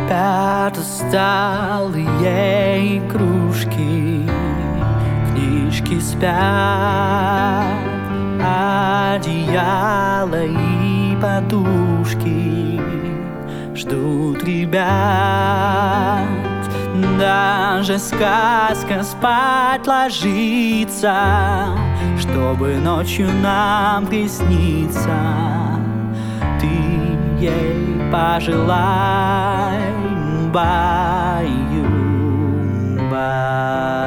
Спят усталые кружки, книжки спят, одеяло и подушки ждут ребят. Даже сказка спать ложится, чтобы ночью нам присниться. Ты ей пожелай, баю-бай.